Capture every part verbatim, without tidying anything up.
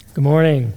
Good morning.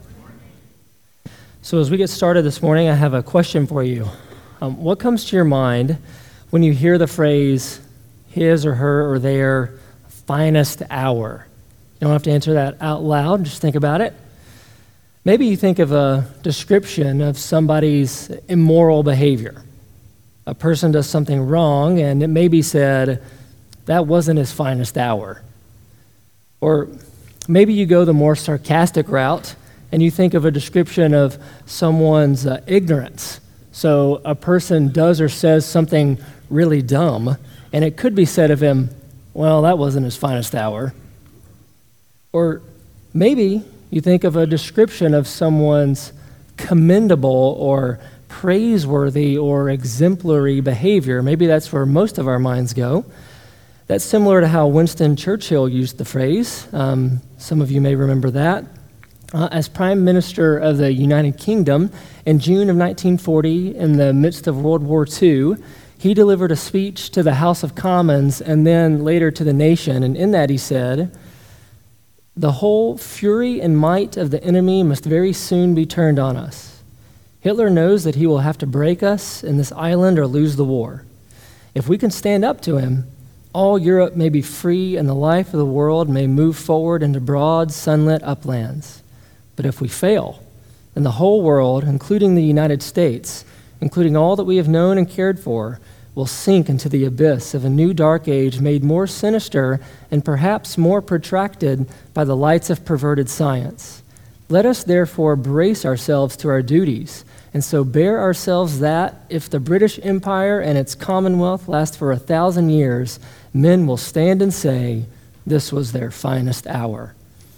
So as we get started this morning, I have a question for you. Um, what comes to your mind when you hear the phrase, his or her or their finest hour? You don't have to answer that out loud, just think about it. Maybe you think of a description of somebody's immoral behavior. A person does something wrong, and it may be said, that wasn't his finest hour. Or maybe you go the more sarcastic route, and you think of a description of someone's uh, ignorance. So a person does or says something really dumb, and it could be said of him, well, that wasn't his finest hour. Or maybe you think of a description of someone's commendable or praiseworthy or exemplary behavior. Maybe that's where most of our minds go. That's similar to how Winston Churchill used the phrase. Um, some of you may remember that. Uh, as Prime Minister of the United Kingdom in June of nineteen forty, in the midst of World War Two, he delivered a speech to the House of Commons and then later to the nation. And in that he said, "The whole fury and might of the enemy must very soon be turned on us. Hitler knows that he will have to break us in this island or lose the war. If we can stand up to him, all Europe may be free and the life of the world may move forward into broad, sunlit uplands. But if we fail, then the whole world, including the United States, including all that we have known and cared for, will sink into the abyss of a new dark age made more sinister and perhaps more protracted by the lights of perverted science. Let us therefore brace ourselves to our duties, and so bear ourselves that, if the British Empire and its Commonwealth last for a thousand years, men will stand and say, this was their finest hour."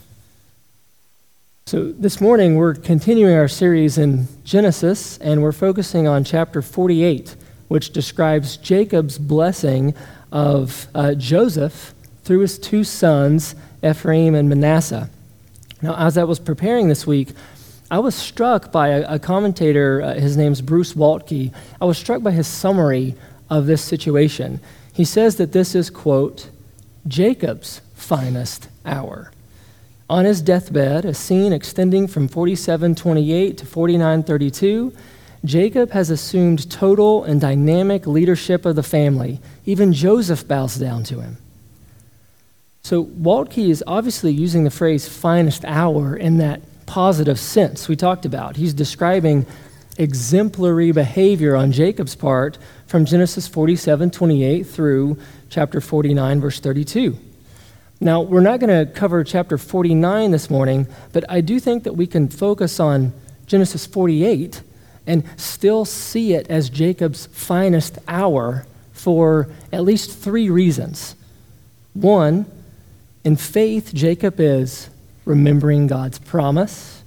So this morning we're continuing our series in Genesis, and we're focusing on chapter forty-eight, which describes Jacob's blessing of uh, Joseph through his two sons, Ephraim and Manasseh. Now, as I was preparing this week, I was struck by a, a commentator, uh, his name's Bruce Waltke. I was struck by his summary of this situation. He says that this is, quote, Jacob's finest hour. On his deathbed, a scene extending from forty-seven twenty-eight to forty-nine thirty-two, Jacob has assumed total and dynamic leadership of the family. Even Joseph bows down to him. So Waltke is obviously using the phrase finest hour in that positive sense we talked about. He's describing exemplary behavior on Jacob's part from Genesis forty-seven twenty-eight through chapter forty-nine, verse thirty-two. Now, we're not going to cover chapter forty-nine this morning, but I do think that we can focus on Genesis forty-eight and still see it as Jacob's finest hour for at least three reasons. One, in faith, Jacob is remembering God's promise.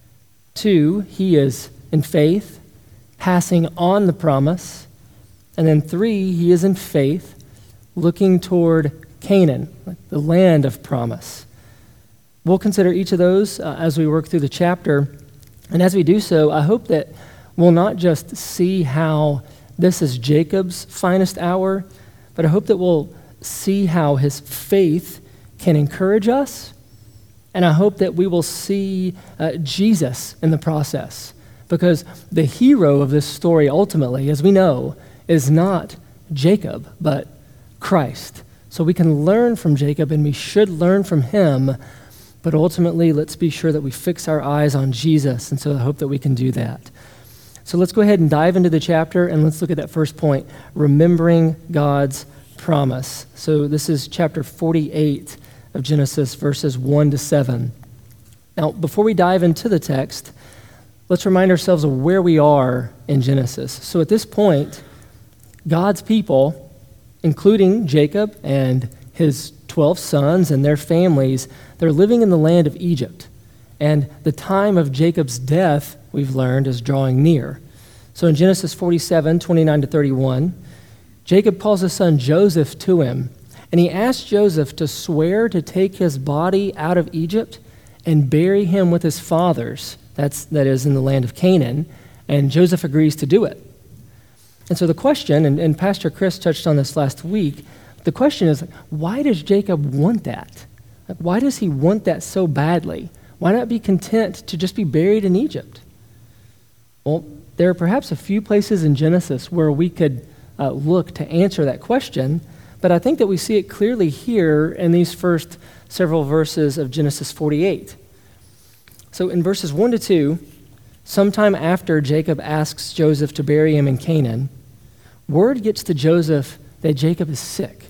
Two, he is, in faith, passing on the promise. And then three, he is in faith, looking toward Canaan, the land of promise. We'll consider each of those uh, as we work through the chapter. And as we do so, I hope that we'll not just see how this is Jacob's finest hour, but I hope that we'll see how his faith can encourage us, and I hope that we will see uh, Jesus in the process, because the hero of this story ultimately, as we know, is not Jacob, but Christ. So we can learn from Jacob, and we should learn from him, but ultimately let's be sure that we fix our eyes on Jesus, and so I hope that we can do that. So let's go ahead and dive into the chapter, and let's look at that first point, remembering God's promise. So this is chapter forty-eight of Genesis, verses one to seven. Now, before we dive into the text, let's remind ourselves of where we are in Genesis. So at this point, God's people, including Jacob and his twelve sons and their families, they're living in the land of Egypt. And the time of Jacob's death, we've learned, is drawing near. So in Genesis forty-seven, twenty-nine to thirty-one, Jacob calls his son Joseph to him, and he asks Joseph to swear to take his body out of Egypt and bury him with his fathers, that's, that is in the land of Canaan, and Joseph agrees to do it. And so the question, and, and Pastor Chris touched on this last week, the question is, why does Jacob want that? Like, why does he want that so badly? Why not be content to just be buried in Egypt? Well, there are perhaps a few places in Genesis where we could uh, look to answer that question, but I think that we see it clearly here in these first several verses of Genesis forty-eight. So in verses one to two, sometime after Jacob asks Joseph to bury him in Canaan, word gets to Joseph that Jacob is sick.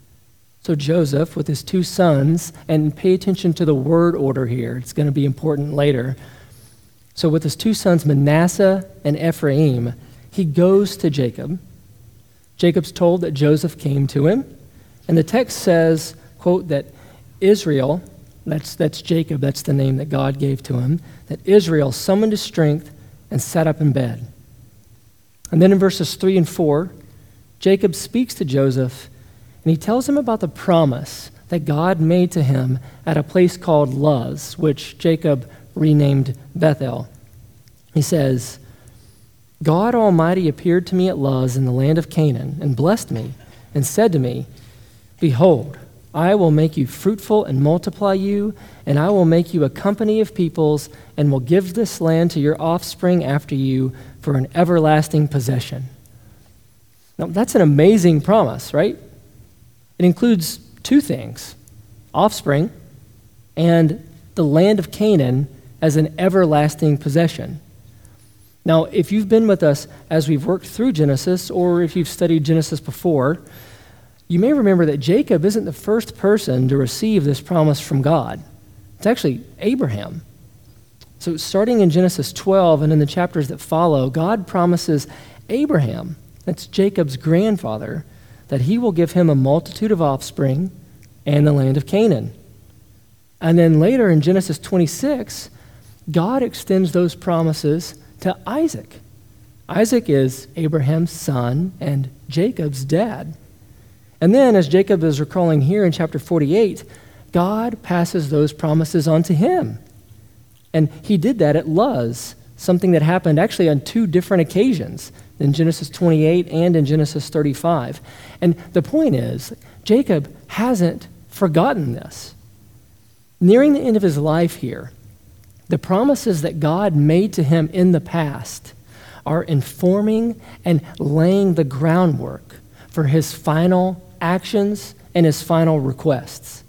So Joseph, with his two sons, and pay attention to the word order here, it's going to be important later. So with his two sons, Manasseh and Ephraim, he goes to Jacob. Jacob's told that Joseph came to him, and the text says, quote, that Israel, that's, that's Jacob, that's the name that God gave to him, that Israel summoned his strength and sat up in bed. And then in verses three and four, Jacob speaks to Joseph, and he tells him about the promise that God made to him at a place called Luz, which Jacob renamed Bethel. He says, God Almighty appeared to me at Luz in the land of Canaan and blessed me and said to me, behold, I will make you fruitful and multiply you, and I will make you a company of peoples and will give this land to your offspring after you for an everlasting possession. Now, that's an amazing promise, right? It includes two things, offspring and the land of Canaan as an everlasting possession. Now, if you've been with us as we've worked through Genesis, or if you've studied Genesis before, you may remember that Jacob isn't the first person to receive this promise from God. It's actually Abraham. So starting in Genesis twelve and in the chapters that follow, God promises Abraham, that's Jacob's grandfather, that he will give him a multitude of offspring and the land of Canaan. And then later in Genesis twenty-six, God extends those promises to Isaac. Isaac is Abraham's son and Jacob's dad. And then, as Jacob is recalling here in chapter forty-eight, God passes those promises on to him. And he did that at Luz, something that happened actually on two different occasions, in Genesis twenty-eight and in Genesis thirty-five. And the point is, Jacob hasn't forgotten this. Nearing the end of his life here, the promises that God made to him in the past are informing and laying the groundwork for his final actions and his final requests.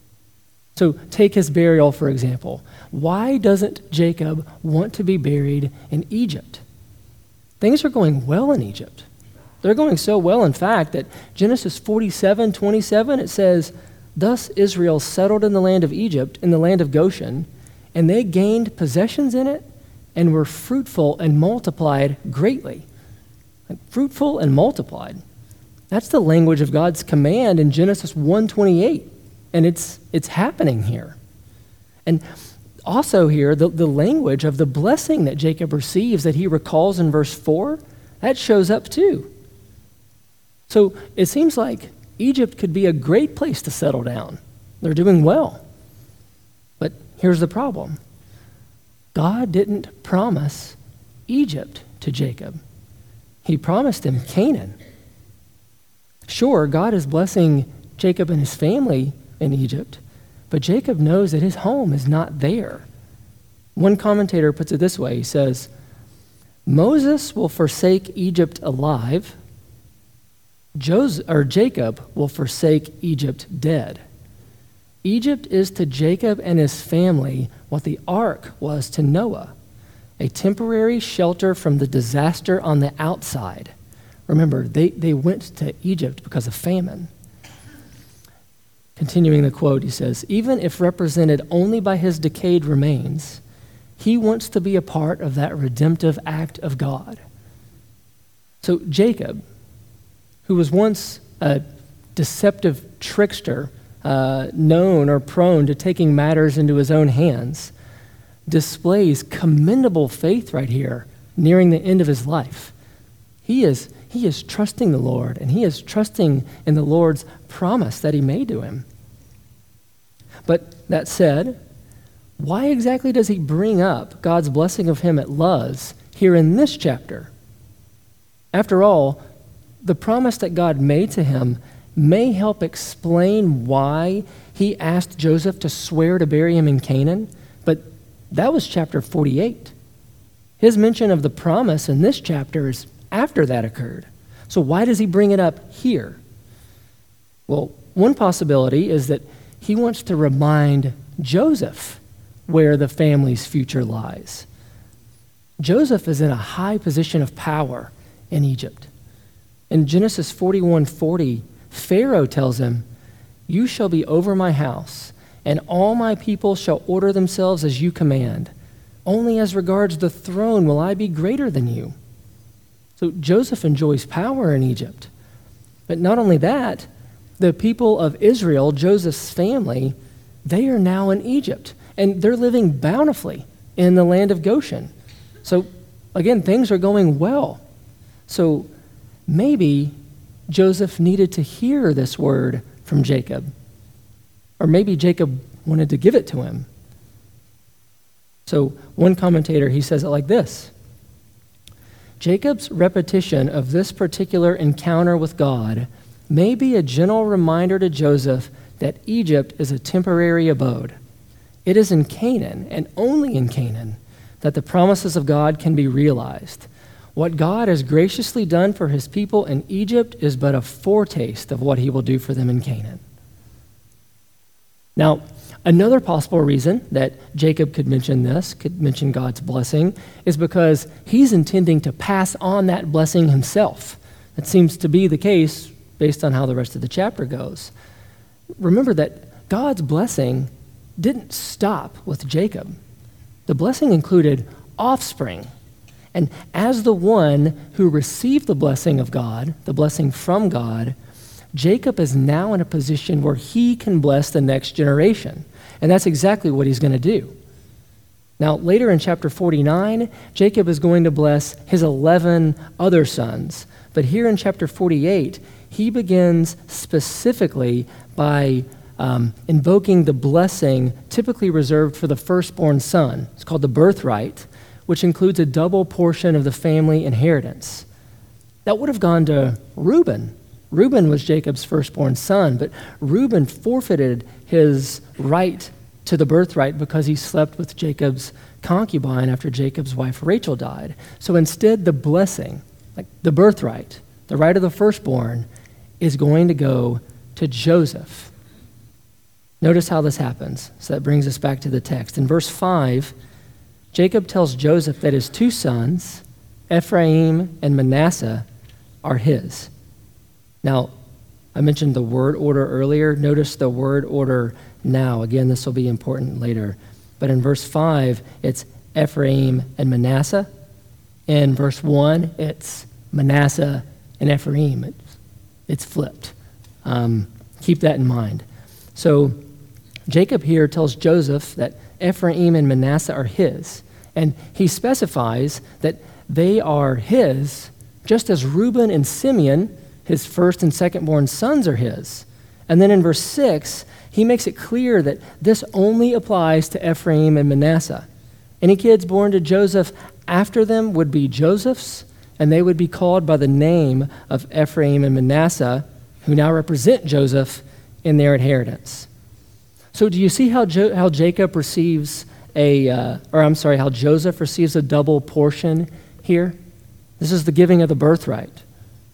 So take his burial, for example. Why doesn't Jacob want to be buried in Egypt? Things are going well in Egypt. They're going so well, in fact, that Genesis forty-seven twenty-seven, it says, thus Israel settled in the land of Egypt, in the land of Goshen, and they gained possessions in it and were fruitful and multiplied greatly. Like, fruitful and multiplied. That's the language of God's command in Genesis one twenty-eight, and it's it's happening here. And also here, the, the language of the blessing that Jacob receives that he recalls in verse four, that shows up too. So it seems like Egypt could be a great place to settle down. They're doing well. But here's the problem. God didn't promise Egypt to Jacob. He promised him Canaan. Sure, God is blessing Jacob and his family in Egypt, but Jacob knows that his home is not there. One commentator puts it this way. He says, Moses will forsake Egypt alive. Joseph, or Jacob will forsake Egypt dead. Egypt is to Jacob and his family what the ark was to Noah, a temporary shelter from the disaster on the outside. Remember, they, they went to Egypt because of famine. Continuing the quote, he says, even if represented only by his decayed remains, he wants to be a part of that redemptive act of God. So Jacob, who was once a deceptive trickster, uh, known or prone to taking matters into his own hands, displays commendable faith right here, nearing the end of his life. He is He is trusting the Lord, and he is trusting in the Lord's promise that he made to him. But that said, why exactly does he bring up God's blessing of him at Luz here in this chapter? After all, the promise that God made to him may help explain why he asked Joseph to swear to bury him in Canaan, but that was chapter forty-eight. His mention of the promise in this chapter is after that occurred. So why does he bring it up here? Well, one possibility is that he wants to remind Joseph where the family's future lies. Joseph is in a high position of power in Egypt. In Genesis forty-one forty, Pharaoh tells him, "You shall be over my house, and all my people shall order themselves as you command. Only as regards the throne will I be greater than you." So Joseph enjoys power in Egypt. But not only that, the people of Israel, Joseph's family, they are now in Egypt, and they're living bountifully in the land of Goshen. So again, things are going well. So maybe Joseph needed to hear this word from Jacob. Or maybe Jacob wanted to give it to him. So one commentator, he says it like this: Jacob's repetition of this particular encounter with God may be a gentle reminder to Joseph that Egypt is a temporary abode. It is in Canaan, and only in Canaan, that the promises of God can be realized. What God has graciously done for his people in Egypt is but a foretaste of what he will do for them in Canaan. Now, another possible reason that Jacob could mention this, could mention God's blessing, is because he's intending to pass on that blessing himself. That seems to be the case based on how the rest of the chapter goes. Remember that God's blessing didn't stop with Jacob. The blessing included offspring. And as the one who received the blessing of God, the blessing from God, Jacob is now in a position where he can bless the next generation. And that's exactly what he's going to do. Now, later in chapter forty-nine, Jacob is going to bless his eleven other sons. But here in chapter forty-eight, he begins specifically by um, invoking the blessing typically reserved for the firstborn son. It's called the birthright, which includes a double portion of the family inheritance. That would have gone to Reuben. Reuben was Jacob's firstborn son, but Reuben forfeited his right to the birthright because he slept with Jacob's concubine after Jacob's wife Rachel died. So instead, the blessing, like the birthright, the right of the firstborn, is going to go to Joseph. Notice how this happens. So that brings us back to the text. In verse five, Jacob tells Joseph that his two sons, Ephraim and Manasseh, are his. Now, I mentioned the word order earlier. Notice the word order now. Again, this will be important later. But in verse five, it's Ephraim and Manasseh. In verse one, it's Manasseh and Ephraim. It's, it's flipped. Um, keep that in mind. So Jacob here tells Joseph that Ephraim and Manasseh are his. And he specifies that they are his just as Reuben and Simeon, his first and second-born sons, are his. And then in verse six, he makes it clear that this only applies to Ephraim and Manasseh. Any kids born to Joseph after them would be Joseph's, and they would be called by the name of Ephraim and Manasseh, who now represent Joseph in their inheritance. So do you see how jo- how Jacob receives a, uh, or I'm sorry, how Joseph receives a double portion here? This is the giving of the birthright.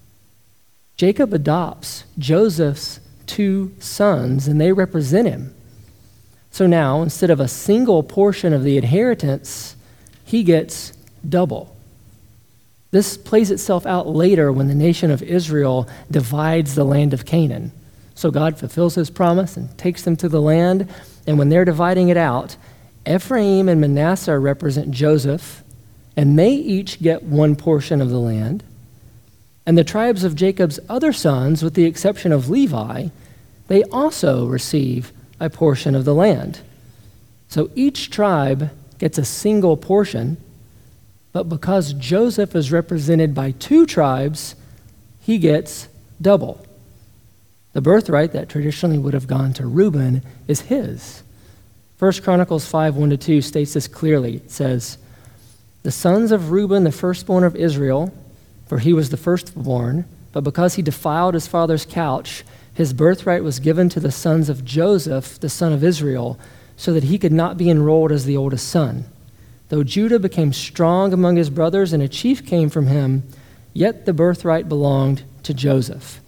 Jacob adopts Joseph's two sons, and they represent him. So now, instead of a single portion of the inheritance, he gets double. This plays itself out later when the nation of Israel divides the land of Canaan. So God fulfills his promise and takes them to the land, and when they're dividing it out, Ephraim and Manasseh represent Joseph, and they each get one portion of the land. And the tribes of Jacob's other sons, with the exception of Levi, they also receive a portion of the land. So each tribe gets a single portion, but because Joseph is represented by two tribes, he gets double. The birthright that traditionally would have gone to Reuben is his. First Chronicles five, one to two states this clearly. It says, "The sons of Reuben, the firstborn of Israel, for he was the firstborn, but because he defiled his father's couch, his birthright was given to the sons of Joseph, the son of Israel. so that he could not be enrolled as the oldest son. Though Judah became strong among his brothers and a chief came from him, yet the birthright belonged to Joseph.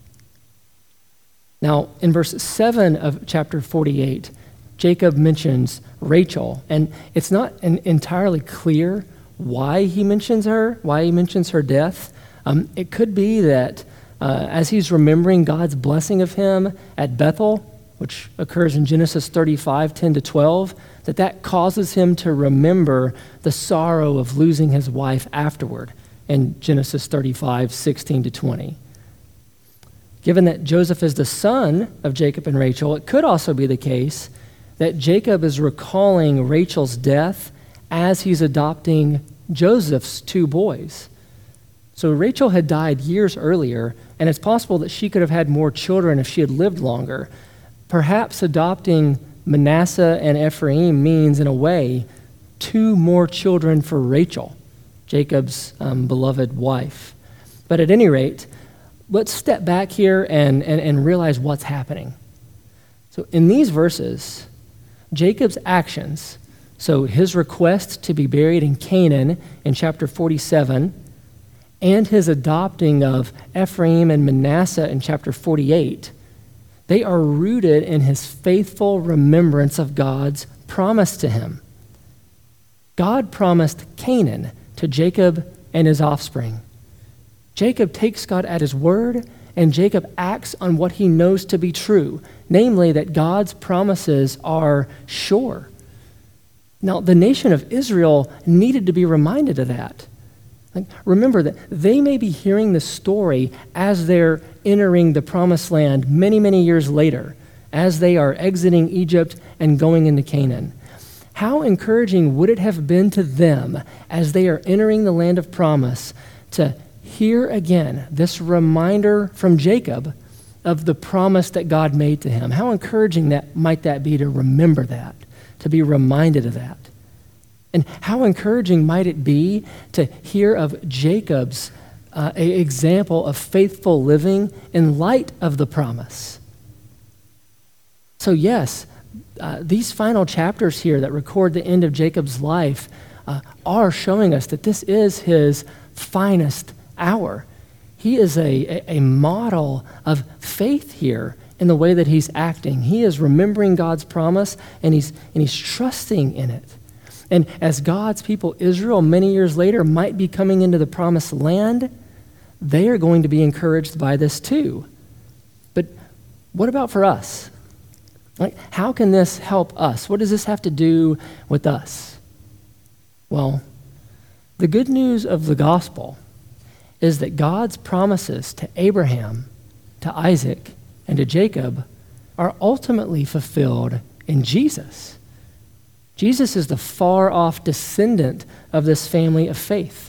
Now, in verse seven of chapter forty-eight, Jacob mentions Rachel, and it's not an entirely clear why he mentions her, why he mentions her death. Um, it could be that uh, as he's remembering God's blessing of him at Bethel, which occurs in Genesis thirty-five, ten to twelve, that that causes him to remember the sorrow of losing his wife afterward in Genesis thirty-five, sixteen to twenty. Given that Joseph is the son of Jacob and Rachel, it could also be the case that Jacob is recalling Rachel's death as he's adopting Joseph's two boys. So Rachel had died years earlier, and it's possible that she could have had more children if she had lived longer. Perhaps adopting Manasseh and Ephraim means, in a way, two more children for Rachel, Jacob's um, beloved wife. But at any rate, let's step back here and, and, and realize what's happening. So in these verses, Jacob's actions, so his request to be buried in Canaan in chapter forty-seven, and his adopting of Ephraim and Manasseh in chapter forty-eight, they are rooted in his faithful remembrance of God's promise to him. God promised Canaan to Jacob and his offspring. Jacob takes God at his word, and Jacob acts on what he knows to be true, namely that God's promises are sure. Now, the nation of Israel needed to be reminded of that. Like, remember that they may be hearing the story as they're entering the promised land many, many years later, as they are exiting Egypt and going into Canaan. How encouraging would it have been to them as they are entering the land of promise to hear again this reminder from Jacob of the promise that God made to him? How encouraging that might that be to remember that, to be reminded of that. And how encouraging might it be to hear of Jacob's uh, a example of faithful living in light of the promise. So yes, uh, these final chapters here that record the end of Jacob's life uh, are showing us that this is his finest hour. He is a, a, a model of faith here in the way that he's acting. He is remembering God's promise, and he's and he's trusting in it. And as God's people, Israel, many years later, might be coming into the promised land, they are going to be encouraged by this too. But what about for us? Like, how can this help us? What does this have to do with us? Well, the good news of the gospel is that God's promises to Abraham, to Isaac, and to Jacob are ultimately fulfilled in Jesus. Jesus is the far-off descendant of this family of faith.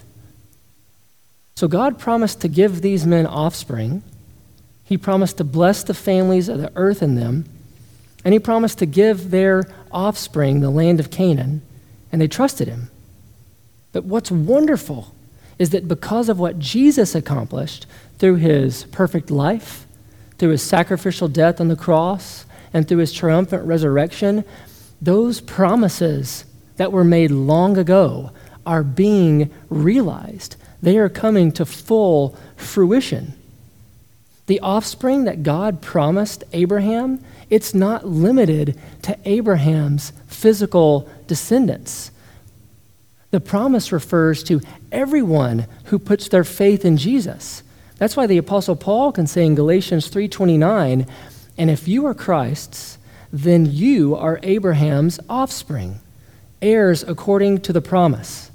So God promised to give these men offspring. He promised to bless the families of the earth in them, and he promised to give their offspring the land of Canaan, and they trusted him. But what's wonderful is that because of what Jesus accomplished through his perfect life, through his sacrificial death on the cross, and through his triumphant resurrection, those promises that were made long ago are being realized. They are coming to full fruition. The offspring that God promised Abraham, it's not limited to Abraham's physical descendants. The promise refers to everyone who puts their faith in Jesus. That's why the Apostle Paul can say in Galatians three twenty-nine, "And if you are Christ's, then you are Abraham's offspring, heirs according to the promise."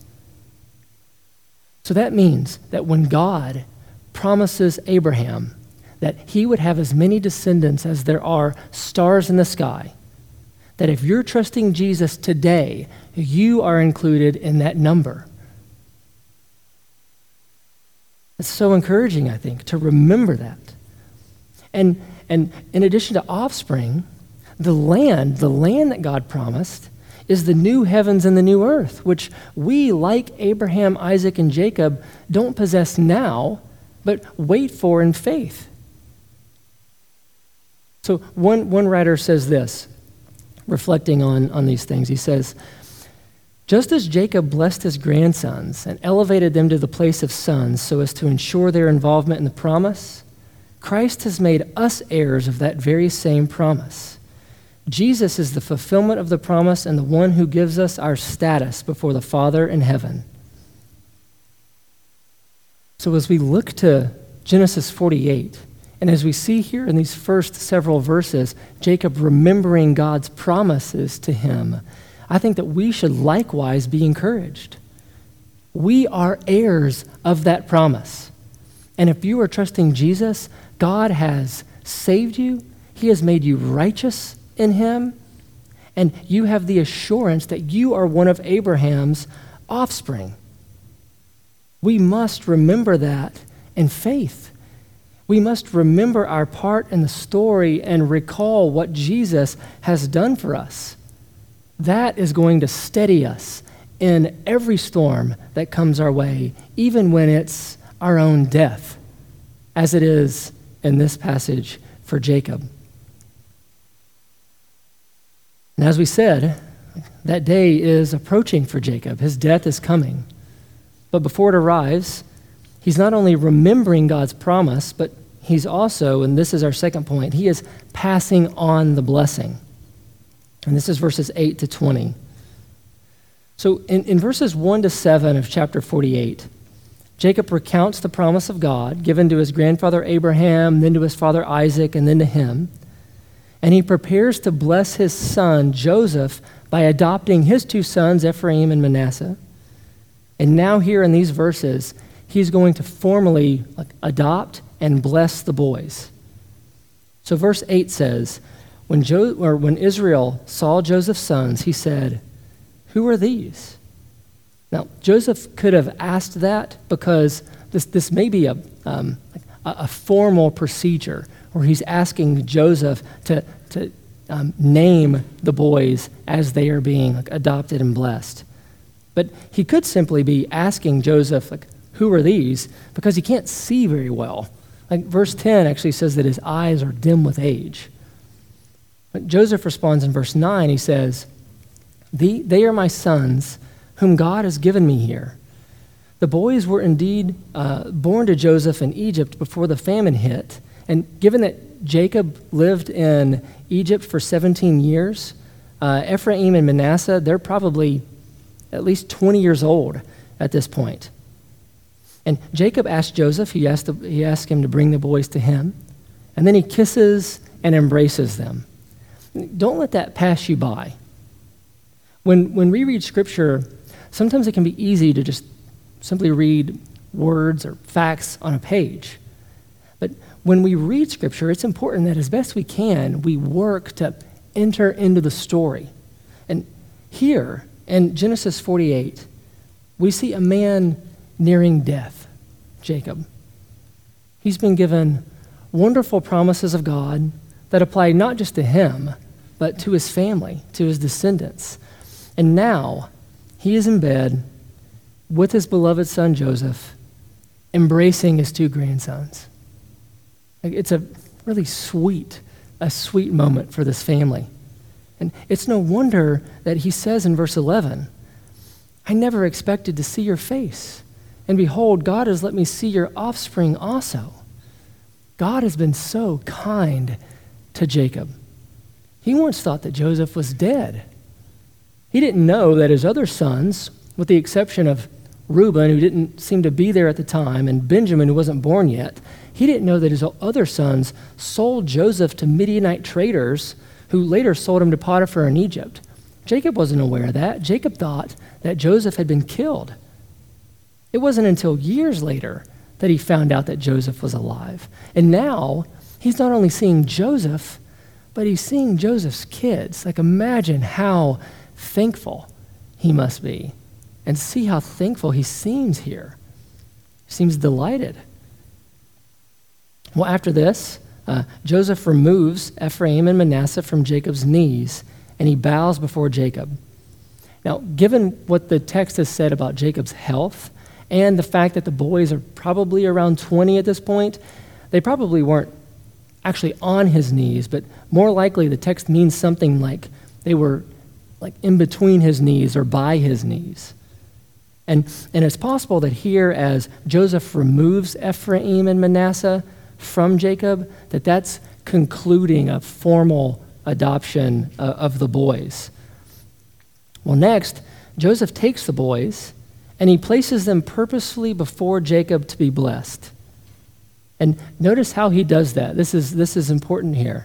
So that means that when God promises Abraham that he would have as many descendants as there are stars in the sky, that if you're trusting Jesus today, you are included in that number. It's so encouraging, I think, to remember that. And, and in addition to offspring, the land, the land that God promised is the new heavens and the new earth, which we, like Abraham, Isaac, and Jacob, don't possess now, but wait for in faith. So one, one writer says this: reflecting on, on these things. He says, just as Jacob blessed his grandsons and elevated them to the place of sons so as to ensure their involvement in the promise, Christ has made us heirs of that very same promise. Jesus is the fulfillment of the promise and the one who gives us our status before the Father in heaven. So as we look to Genesis forty-eight, and as we see here in these first several verses, Jacob remembering God's promises to him, I think that we should likewise be encouraged. We are heirs of that promise. And if you are trusting Jesus, God has saved you. He has made you righteous in him. And you have the assurance that you are one of Abraham's offspring. We must remember that in faith. We must remember our part in the story and recall what Jesus has done for us. That is going to steady us in every storm that comes our way, even when it's our own death, as it is in this passage for Jacob. And as we said, that day is approaching for Jacob. His death is coming. But before it arrives, he's not only remembering God's promise, but he's also, and this is our second point, he is passing on the blessing. And this is verses eight to twenty. So in, in verses one to seven of chapter forty-eight, Jacob recounts the promise of God given to his grandfather Abraham, then to his father Isaac, and then to him. And he prepares to bless his son Joseph by adopting his two sons, Ephraim and Manasseh. And now here in these verses, he's going to formally adopt and bless the boys. So verse eight says, When, jo- or when Israel saw Joseph's sons, he said, "Who are these?" Now, Joseph could have asked that because this, this may be a, um, a, a formal procedure where he's asking Joseph to, to um, name the boys as they are being like, adopted and blessed. But he could simply be asking Joseph, like, "Who are these?" because he can't see very well. Like verse ten actually says that his eyes are dim with age. But Joseph responds in verse nine, he says, the, they are my sons, whom God has given me here. The boys were indeed uh, born to Joseph in Egypt before the famine hit. And given that Jacob lived in Egypt for seventeen years, uh, Ephraim and Manasseh, they're probably at least twenty years old at this point. And Jacob asked Joseph, he asked, the, he asked him to bring the boys to him, and then he kisses and embraces them. Don't let that pass you by. When, when we read Scripture, sometimes it can be easy to just simply read words or facts on a page. But when we read Scripture, it's important that as best we can, we work to enter into the story. And here in Genesis forty-eight, we see a man nearing death, Jacob. He's been given wonderful promises of God that apply not just to him, but to his family, to his descendants. And now he is in bed with his beloved son Joseph, embracing his two grandsons. It's a really sweet, a sweet moment for this family. And it's no wonder that he says in verse eleven, "I never expected to see your face. And behold, God has let me see your offspring also." God has been so kind to Jacob. He once thought that Joseph was dead. He didn't know that his other sons, with the exception of Reuben, who didn't seem to be there at the time, and Benjamin, who wasn't born yet, he didn't know that his other sons sold Joseph to Midianite traders who later sold him to Potiphar in Egypt. Jacob wasn't aware of that. Jacob thought that Joseph had been killed. It wasn't until years later that he found out that Joseph was alive. And now, he's not only seeing Joseph, but he's seeing Joseph's kids. Like, imagine how thankful he must be. And see how thankful he seems here. He seems delighted. Well, after this, uh, Joseph removes Ephraim and Manasseh from Jacob's knees, and he bows before Jacob. Now, given what the text has said about Jacob's health, and the fact that the boys are probably around twenty at this point, they probably weren't actually on his knees, but more likely the text means something like They were like in between his knees or by his knees. And, and it's possible that here, as Joseph removes Ephraim and Manasseh from Jacob, that that's concluding a formal adoption uh, of the boys. Well, next, Joseph takes the boys and he places them purposefully before Jacob to be blessed. And notice how he does that. This is, this is important here.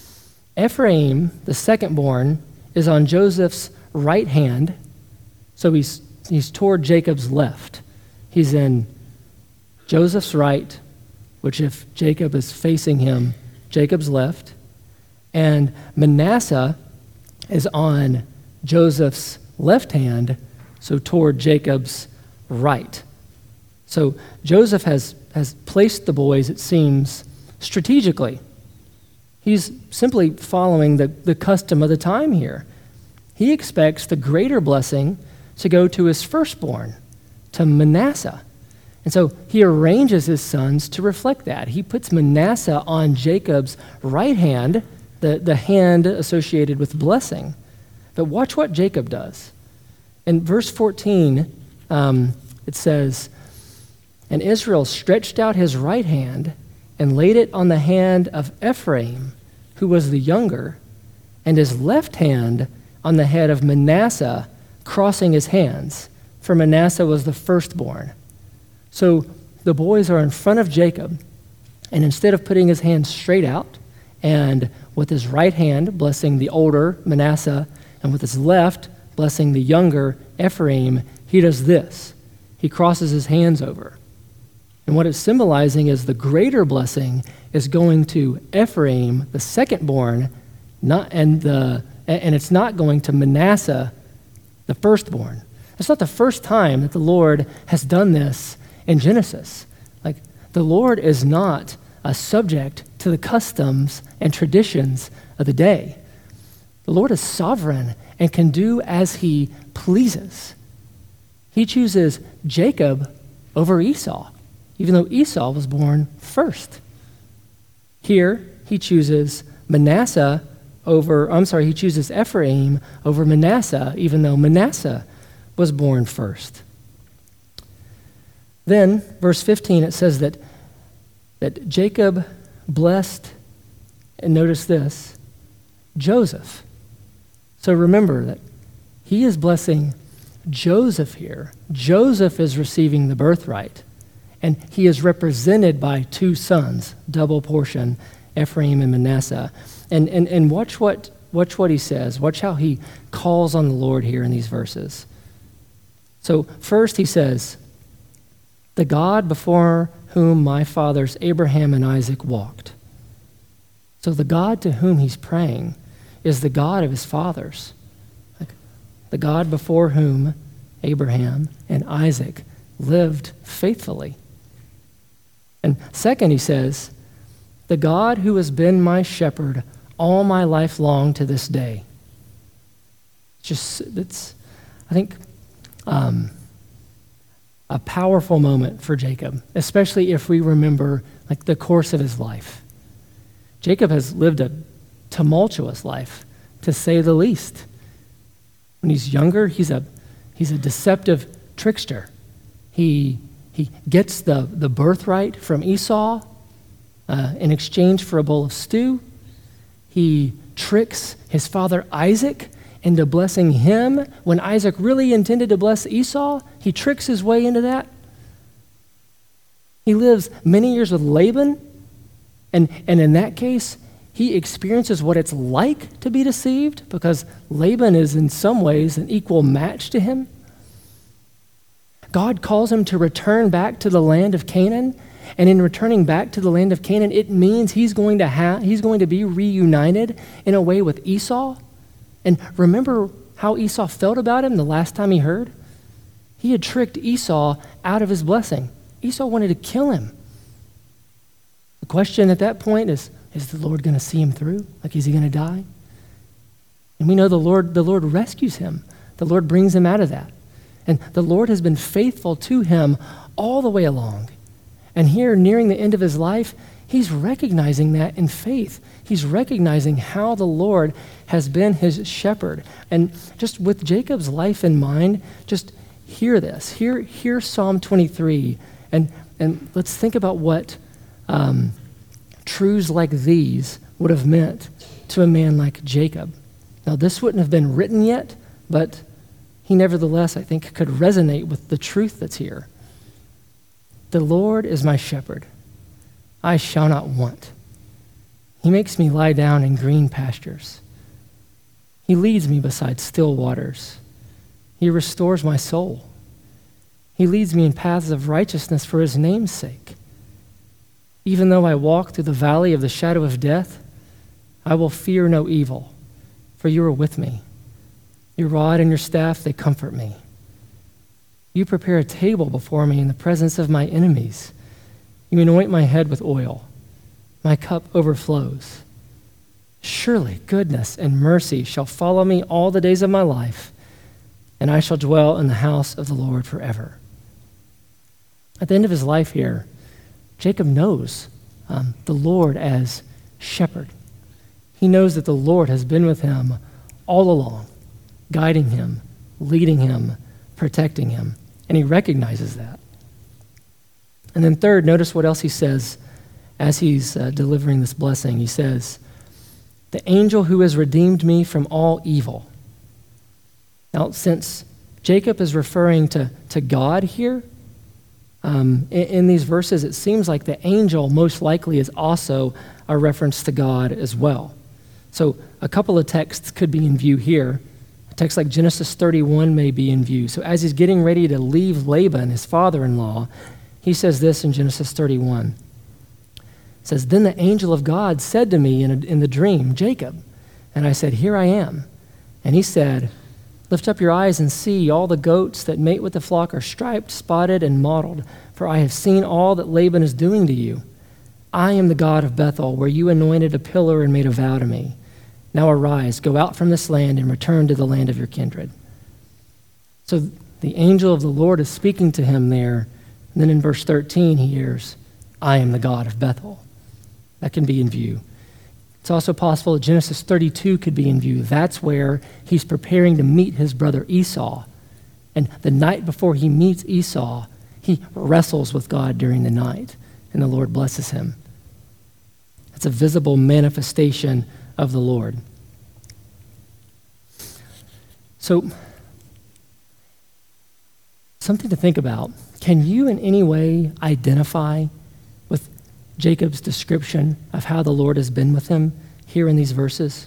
Ephraim, the second-born, is on Joseph's right hand, so he's, he's toward Jacob's left. He's in Joseph's right, which if Jacob is facing him, Jacob's left. And Manasseh is on Joseph's left hand, so toward Jacob's right. So Joseph has, has placed the boys, it seems, strategically. He's simply following the, the custom of the time here. He expects the greater blessing to go to his firstborn, to Manasseh. And so he arranges his sons to reflect that. He puts Manasseh on Jacob's right hand, the, the hand associated with blessing. But watch what Jacob does. In verse fourteen, um, it says, "And Israel stretched out his right hand and laid it on the hand of Ephraim, who was the younger, and his left hand on the head of Manasseh, crossing his hands, for Manasseh was the firstborn." So the boys are in front of Jacob, and instead of putting his hand straight out and with his right hand blessing the older Manasseh and with his left blessing the younger Ephraim, he does this. He crosses his hands over. And what it's symbolizing is the greater blessing is going to Ephraim, the second-born, not, and, the, and it's not going to Manasseh, the firstborn. It's not the first time that the Lord has done this in Genesis. Like, the Lord is not a subject to the customs and traditions of the day. The Lord is sovereign and can do as he pleases. He chooses Jacob over Esau, even though Esau was born first. Here, he chooses Manasseh over, I'm sorry, he chooses Ephraim over Manasseh, even though Manasseh was born first. Then, verse fifteen, it says that, that Jacob blessed, and notice this, Joseph. So remember that he is blessing Joseph here. Joseph is receiving the birthright, and he is represented by two sons, double portion, Ephraim and Manasseh. And, and, and watch what, watch what he says. Watch how he calls on the Lord here in these verses. So first he says, "The God before whom my fathers Abraham and Isaac walked." So the God to whom he's praying is the God of his fathers. Like the God before whom Abraham and Isaac lived faithfully. And second, he says, "The God who has been my shepherd all my life long to this day." Just, it's, I think, um, a powerful moment for Jacob, especially if we remember like the course of his life. Jacob has lived a tumultuous life, to say the least. When he's younger, he's a he's a deceptive trickster. He he gets the, the birthright from Esau uh, in exchange for a bowl of stew. He tricks his father Isaac into blessing him when Isaac really intended to bless Esau. He tricks his way into that. He lives many years with Laban, and, and in that case, he experiences what it's like to be deceived because Laban is in some ways an equal match to him. God calls him to return back to the land of Canaan, and in returning back to the land of Canaan, it means he's going to have he's going to be reunited in a way with Esau. And remember how Esau felt about him the last time he heard? He had tricked Esau out of his blessing. Esau wanted to kill him. The question at that point is, is the Lord going to see him through? Like, is he going to die? And we know the Lord, the Lord rescues him. The Lord brings him out of that. And the Lord has been faithful to him all the way along. And here, nearing the end of his life, he's recognizing that in faith. He's recognizing how the Lord has been his shepherd. And just with Jacob's life in mind, just hear this. Hear, hear Psalm twenty-three, and, and let's think about what um, truths like these would have meant to a man like Jacob. Now, this wouldn't have been written yet, but he nevertheless, I think, could resonate with the truth that's here. The Lord is my shepherd. I shall not want. He makes me lie down in green pastures. He leads me beside still waters. He restores my soul. He leads me in paths of righteousness for his name's sake. Even though I walk through the valley of the shadow of death, I will fear no evil, for you are with me. Your rod and your staff, they comfort me. You prepare a table before me in the presence of my enemies. You anoint my head with oil. My cup overflows. Surely goodness and mercy shall follow me all the days of my life, and I shall dwell in the house of the Lord forever. At the end of his life here, Jacob knows um, the Lord as shepherd. He knows that the Lord has been with him all along, guiding him, leading him, protecting him, and he recognizes that. And then third, notice what else he says as he's uh, delivering this blessing. He says, the angel who has redeemed me from all evil. Now, since Jacob is referring to, to God here, um, in, in these verses, it seems like the angel most likely is also a reference to God as well. So a couple of texts could be in view here. A text like Genesis thirty-one may be in view. So as he's getting ready to leave Laban, his father-in-law, he says this in Genesis thirty-one. It says, then the angel of God said to me in, a, in the dream, Jacob. And I said, here I am. And he said, lift up your eyes and see, all the goats that mate with the flock are striped, spotted, and mottled, for I have seen all that Laban is doing to you. I am the God of Bethel, where you anointed a pillar and made a vow to me. Now arise, go out from this land and return to the land of your kindred. So the angel of the Lord is speaking to him there. And then in verse thirteen, he hears, I am the God of Bethel. That can be in view. It's also possible that Genesis thirty-two could be in view. That's where he's preparing to meet his brother Esau. And the night before he meets Esau, he wrestles with God during the night, and the Lord blesses him. It's a visible manifestation of the Lord. So, something to think about. Can you in any way identify with Jacob's description of how the Lord has been with him here in these verses?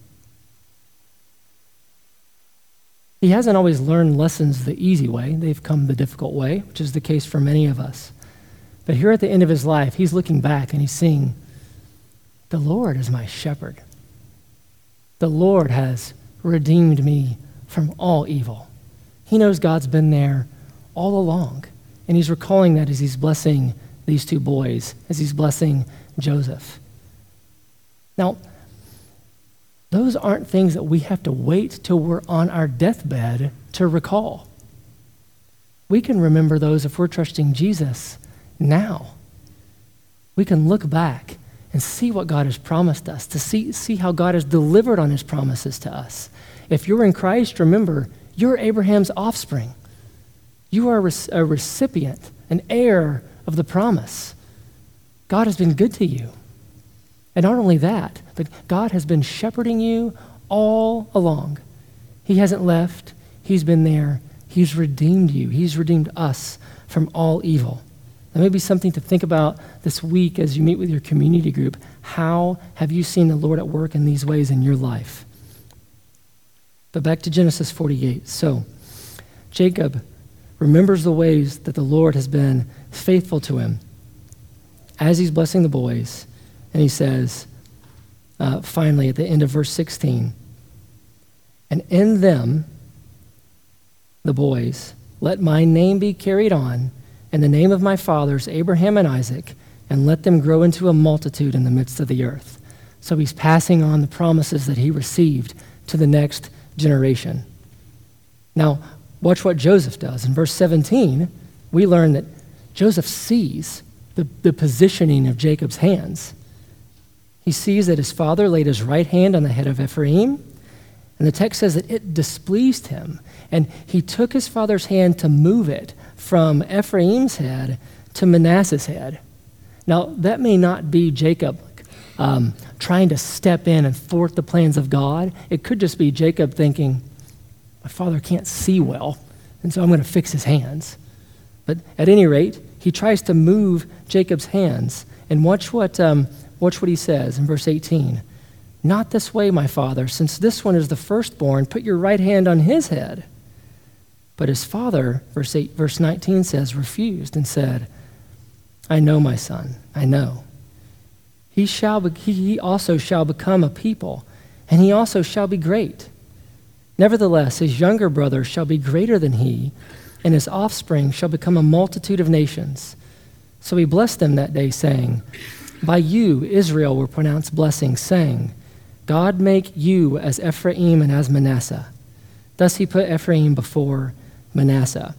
He hasn't always learned lessons the easy way. They've come the difficult way, which is the case for many of us. But here at the end of his life, he's looking back and he's seeing, the Lord is my shepherd. The Lord has redeemed me from all evil. He knows God's been there all along. And he's recalling that as he's blessing these two boys, as he's blessing Joseph. Now, those aren't things that we have to wait till we're on our deathbed to recall. We can remember those if we're trusting Jesus now. We can look back and see what God has promised us, to see, see how God has delivered on his promises to us. If you're in Christ, remember, you're Abraham's offspring. You are a recipient, an heir of the promise. God has been good to you. And not only that, but God has been shepherding you all along. He hasn't left. He's been there. He's redeemed you. He's redeemed us from all evil. That may be something to think about this week as you meet with your community group. How have you seen the Lord at work in these ways in your life? But back to Genesis forty-eight. So, Jacob remembers the ways that the Lord has been faithful to him as he's blessing the boys. And he says, uh, finally, at the end of verse sixteen, and in them, the boys, let my name be carried on, and the name of my fathers, Abraham and Isaac, and let them grow into a multitude in the midst of the earth. So he's passing on the promises that he received to the next generation. Now, watch what Joseph does. In verse seventeen, we learn that Joseph sees the, the positioning of Jacob's hands. He sees that his father laid his right hand on the head of Ephraim, and the text says that it displeased him, and he took his father's hand to move it from Ephraim's head to Manasseh's head. Now, that may not be Jacob um, trying to step in and thwart the plans of God. It could just be Jacob thinking, my father can't see well, and so I'm going to fix his hands. But at any rate, he tries to move Jacob's hands. And watch what, um, watch what he says in verse eighteen. Not this way, my father, since this one is the firstborn, put your right hand on his head. But his father, verse eight, verse nineteen says, refused and said, I know, my son, I know. He shall be, he also shall become a people, and he also shall be great. Nevertheless, his younger brother shall be greater than he, and his offspring shall become a multitude of nations. So he blessed them that day, saying, by you Israel will pronounce blessings, saying, God make you as Ephraim and as Manasseh. Thus he put Ephraim before Manasseh.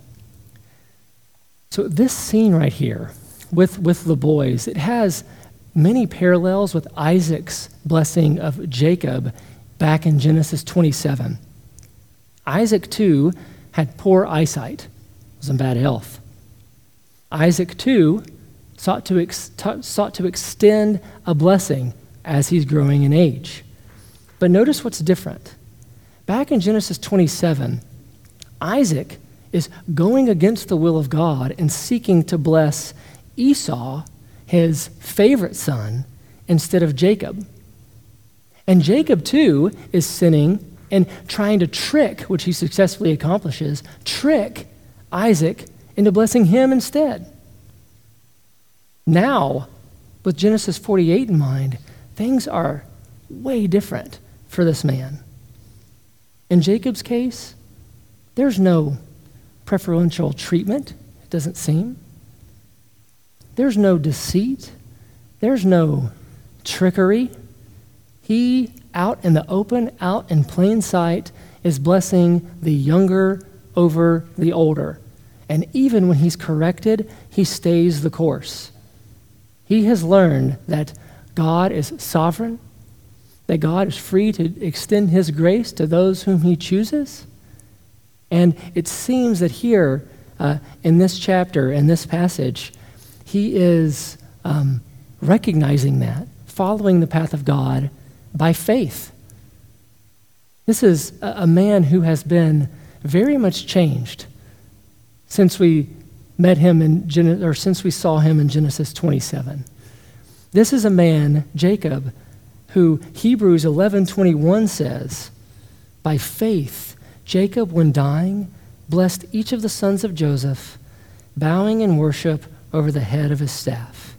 So this scene right here with, with the boys, it has many parallels with Isaac's blessing of Jacob back in Genesis twenty-seven. Isaac, too, had poor eyesight, was in bad health. Isaac, too, sought to, ex- t- sought to extend a blessing as he's growing in age. But notice what's different. Back in Genesis twenty-seven, Isaac is going against the will of God and seeking to bless Esau, his favorite son, instead of Jacob. And Jacob, too, is sinning and trying to trick, which he successfully accomplishes, trick Isaac into blessing him instead. Now, with Genesis forty-eight in mind, things are way different for this man. In Jacob's case, there's no preferential treatment, it doesn't seem. There's no deceit. There's no trickery. He, out in the open, out in plain sight, is blessing the younger over the older. And even when he's corrected, he stays the course. He has learned that God is sovereign, that God is free to extend his grace to those whom he chooses. And it seems that here, uh, in this chapter, in this passage, he is um, recognizing that, following the path of God by faith. This is a, a man who has been very much changed since we met him in Gen- or since we saw him in Genesis twenty-seven. This is a man, Jacob, who Hebrews eleven twenty-one says, by faith, Jacob, when dying, blessed each of the sons of Joseph, bowing in worship over the head of his staff.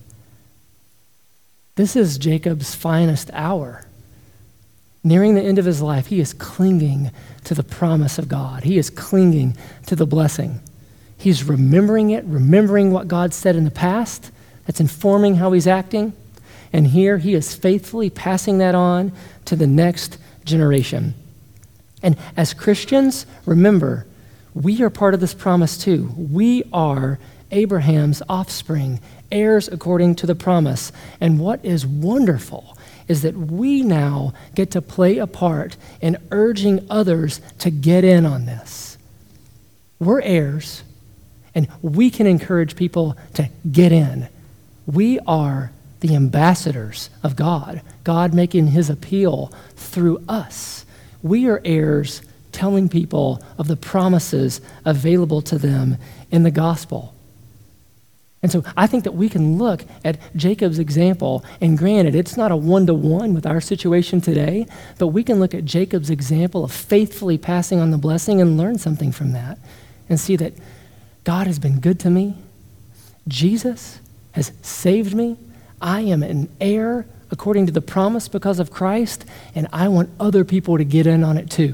This is Jacob's finest hour. Nearing the end of his life, he is clinging to the promise of God. He is clinging to the blessing. He's remembering it, remembering what God said in the past. That's informing how he's acting. And here he is faithfully passing that on to the next generation. And as Christians, remember, we are part of this promise too. We are Abraham's offspring, heirs according to the promise. And what is wonderful is that we now get to play a part in urging others to get in on this. We're heirs, and we can encourage people to get in. We are the ambassadors of God, God making his appeal through us. We are heirs telling people of the promises available to them in the gospel. And so I think that we can look at Jacob's example, and granted, it's not a one-to-one with our situation today, but we can look at Jacob's example of faithfully passing on the blessing and learn something from that and see that God has been good to me. Jesus has saved me. I am an heir according to the promise because of Christ, and I want other people to get in on it too.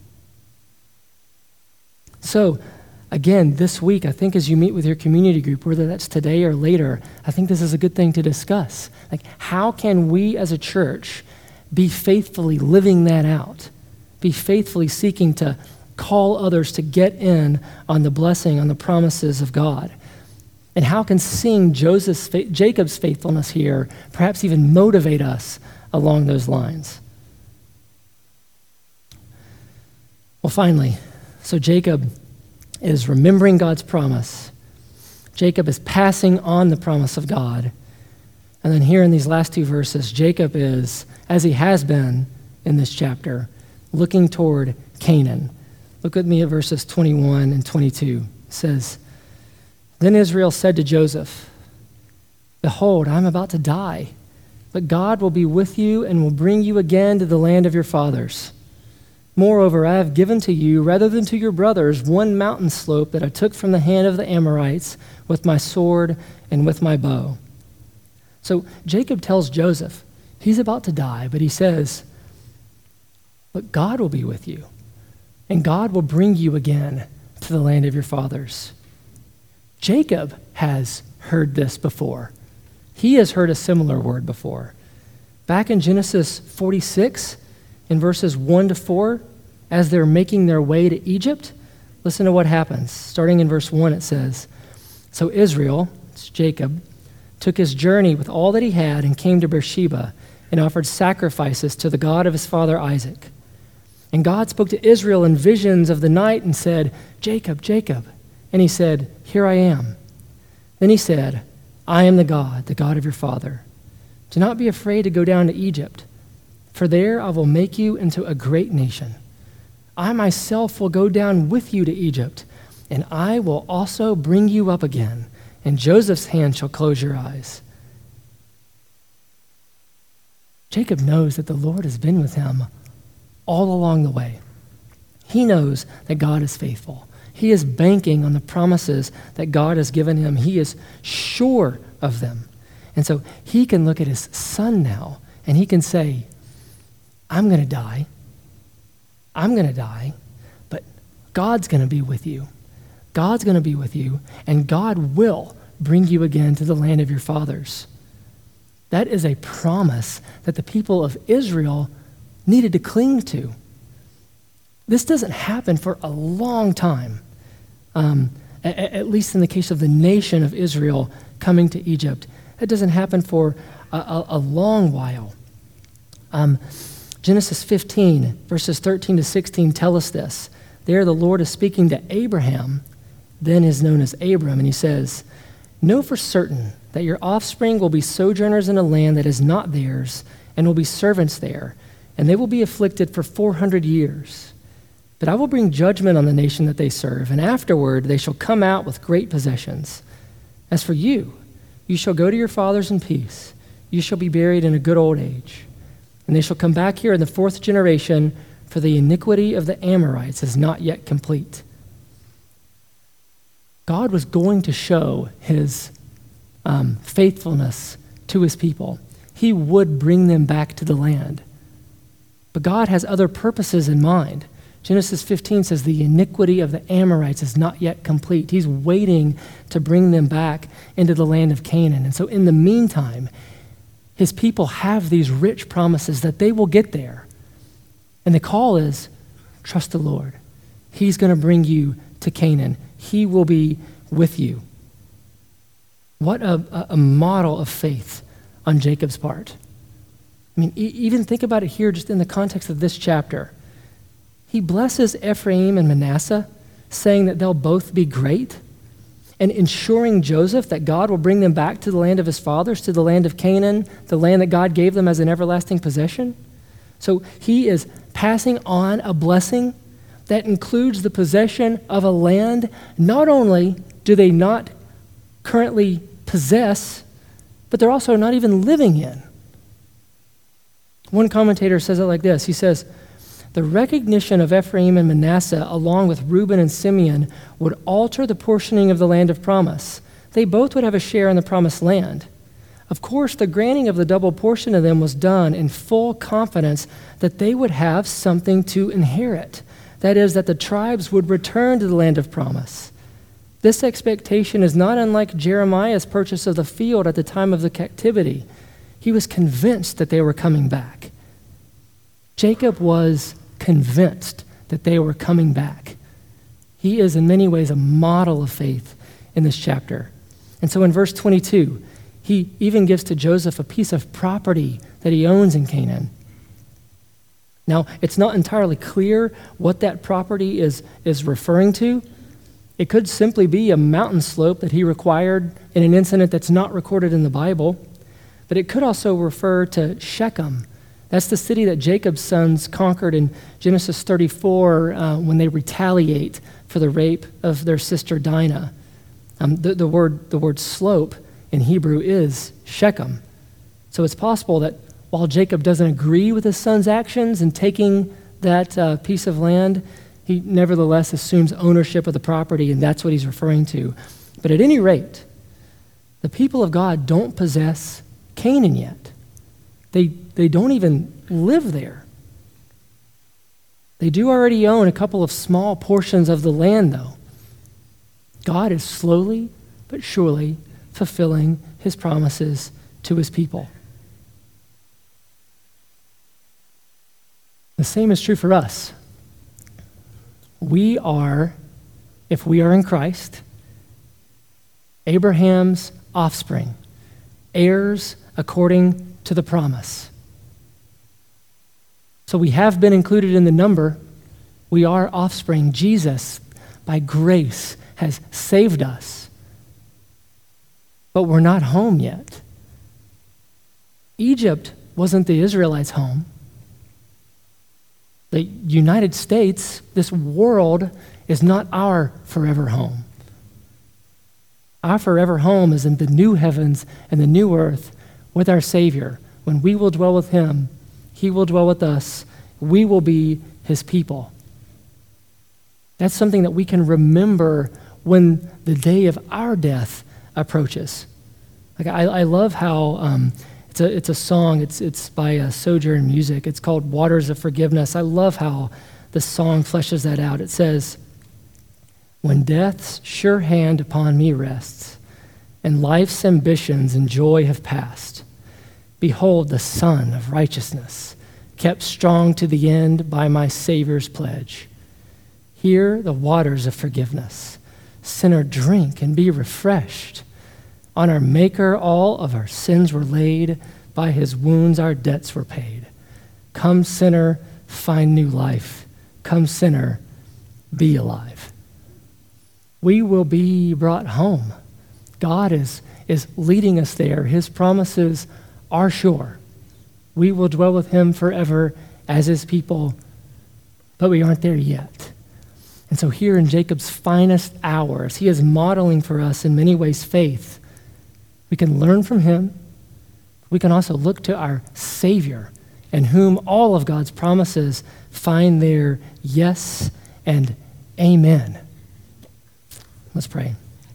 So, again, this week, I think as you meet with your community group, whether that's today or later, I think this is a good thing to discuss. Like, how can we as a church be faithfully living that out? Be faithfully seeking to call others to get in on the blessing, on the promises of God. And how can seeing Joseph's, Jacob's faithfulness here perhaps even motivate us along those lines? Well, finally, so Jacob is remembering God's promise. Jacob is passing on the promise of God. And then here in these last two verses, Jacob is, as he has been in this chapter, looking toward Canaan. Look with me at verses twenty-one and twenty-two. It says, "Then Israel said to Joseph, 'Behold, I am about to die, but God will be with you and will bring you again to the land of your fathers. Moreover, I have given to you, rather than to your brothers, one mountain slope that I took from the hand of the Amorites with my sword and with my bow.'" So Jacob tells Joseph he's about to die, but he says, "But God will be with you, and God will bring you again to the land of your fathers." Jacob has heard this before. He has heard a similar word before. Back in Genesis forty-six, in verses one to four, as they're making their way to Egypt, listen to what happens. Starting in verse one, it says, "So Israel," it's Jacob, "took his journey with all that he had and came to Beersheba and offered sacrifices to the God of his father Isaac. And God spoke to Israel in visions of the night and said, 'Jacob, Jacob.' And he said, 'Here I am.' Then he said, 'I am the God, the God of your father. Do not be afraid to go down to Egypt, for there I will make you into a great nation. I myself will go down with you to Egypt, and I will also bring you up again, and Joseph's hand shall close your eyes.'" Jacob knows that the Lord has been with him all along the way. He knows that God is faithful. He is banking on the promises that God has given him. He is sure of them. And so he can look at his son now and he can say, "I'm going to die. I'm going to die, but God's going to be with you. God's going to be with you, and God will bring you again to the land of your fathers." That is a promise that the people of Israel needed to cling to. This doesn't happen for a long time, um, at, at least in the case of the nation of Israel coming to Egypt. It doesn't happen for a, a, a long while. Um, Genesis fifteen, verses thirteen to sixteen tell us this. There the Lord is speaking to Abraham, then is known as Abram, and he says, "Know for certain that your offspring will be sojourners in a land that is not theirs, and will be servants there, and they will be afflicted for four hundred years. But I will bring judgment on the nation that they serve, and afterward they shall come out with great possessions. As for you, you shall go to your fathers in peace. You shall be buried in a good old age. And they shall come back here in the fourth generation, for the iniquity of the Amorites is not yet complete." God was going to show his um, faithfulness to his people. He would bring them back to the land. But God has other purposes in mind. Genesis fifteen says the iniquity of the Amorites is not yet complete. He's waiting to bring them back into the land of Canaan. And so in the meantime, his people have these rich promises that they will get there. And the call is, trust the Lord. He's going to bring you to Canaan. He will be with you. What a, a model of faith on Jacob's part. I mean, e- even think about it here just in the context of this chapter. He blesses Ephraim and Manasseh, saying that they'll both be great, and ensuring Joseph that God will bring them back to the land of his fathers, to the land of Canaan, the land that God gave them as an everlasting possession. So he is passing on a blessing that includes the possession of a land not only do they not currently possess, but they're also not even living in. One commentator says it like this. He says, "The recognition of Ephraim and Manasseh, along with Reuben and Simeon, would alter the portioning of the land of promise. They both would have a share in the promised land. Of course, the granting of the double portion of them was done in full confidence that they would have something to inherit. That is, that the tribes would return to the land of promise. This expectation is not unlike Jeremiah's purchase of the field at the time of the captivity. He was convinced that they were coming back." Jacob was convinced that they were coming back. He is in many ways a model of faith in this chapter. And so in verse twenty-two, he even gives to Joseph a piece of property that he owns in Canaan. Now, it's not entirely clear what that property is, is referring to. It could simply be a mountain slope that he acquired in an incident that's not recorded in the Bible, but it could also refer to Shechem. That's the city that Jacob's sons conquered in Genesis thirty-four uh, when they retaliate for the rape of their sister Dinah. Um, the, the, word, the word slope in Hebrew is Shechem. So it's possible that while Jacob doesn't agree with his son's actions in taking that uh, piece of land, he nevertheless assumes ownership of the property, and that's what he's referring to. But at any rate, the people of God don't possess Canaan yet. They, they don't even live there. They do already own a couple of small portions of the land, though. God is slowly but surely fulfilling his promises to his people. The same is true for us. We are, if we are in Christ, Abraham's offspring, heirs according to the promise. So we have been included in the number. We are offspring. Jesus, by grace, has saved us. But we're not home yet. Egypt wasn't the Israelites' home. The United States, this world, is not our forever home. Our forever home is in the new heavens and the new earth with our Savior. When we will dwell with him, he will dwell with us. We will be his people. That's something that we can remember when the day of our death approaches. Like I, I love how um, it's a it's a song. It's it's by uh, Sojourn Music. It's called "Waters of Forgiveness." I love how the song fleshes that out. It says, "When death's sure hand upon me rests, and life's ambitions and joy have passed, behold the Son of Righteousness, kept strong to the end by my Savior's pledge. Here the waters of forgiveness. Sinner, drink and be refreshed. On our Maker all of our sins were laid. By his wounds our debts were paid. Come, sinner, find new life. Come, sinner, be alive." We will be brought home. God is, is leading us there. His promises are sure. We will dwell with him forever as his people, but we aren't there yet. And so here in Jacob's finest hours, he is modeling for us in many ways faith. We can learn from him. We can also look to our Savior, in whom all of God's promises find their yes and amen. Let's pray.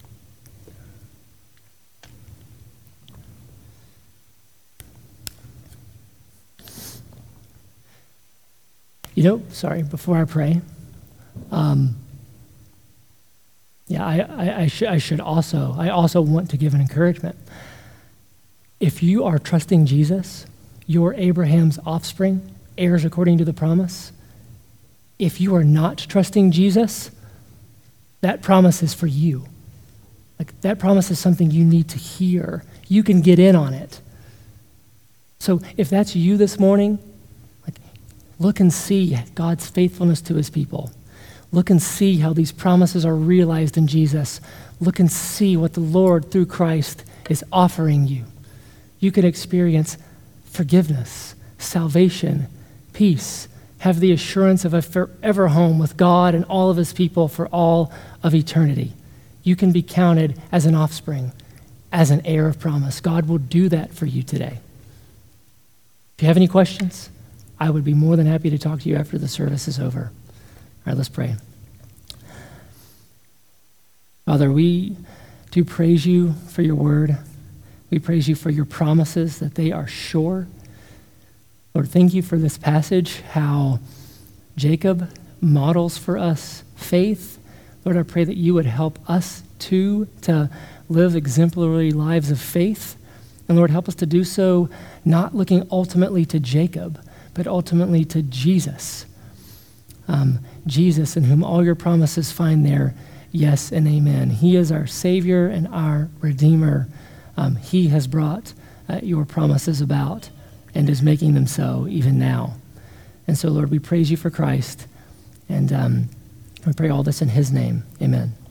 You know, sorry, before I pray, um, yeah, I, I, I, sh- I should also, I also want to give an encouragement. If you are trusting Jesus, you're Abraham's offspring, heirs according to the promise. If you are not trusting Jesus, that promise is for you. Like that promise is something you need to hear. You can get in on it. So if that's you this morning, like look and see God's faithfulness to his people. Look and see how these promises are realized in Jesus. Look and see what the Lord through Christ is offering you. You can experience forgiveness, salvation, peace, have the assurance of a forever home with God and all of his people for all of eternity. You can be counted as an offspring, as an heir of promise. God will do that for you today. If you have any questions, I would be more than happy to talk to you after the service is over. All right, let's pray. Father, we do praise you for your word. We praise you for your promises, that they are sure. Lord, thank you for this passage, how Jacob models for us faith. Lord, I pray that you would help us too to live exemplary lives of faith. And Lord, help us to do so not looking ultimately to Jacob, but ultimately to Jesus. Um, Jesus, in whom all your promises find their yes and amen. He is our Savior and our Redeemer. Um, he has brought uh, your promises about and is making them so even now. And so, Lord, we praise you for Christ, and um, we pray all this in his name. Amen.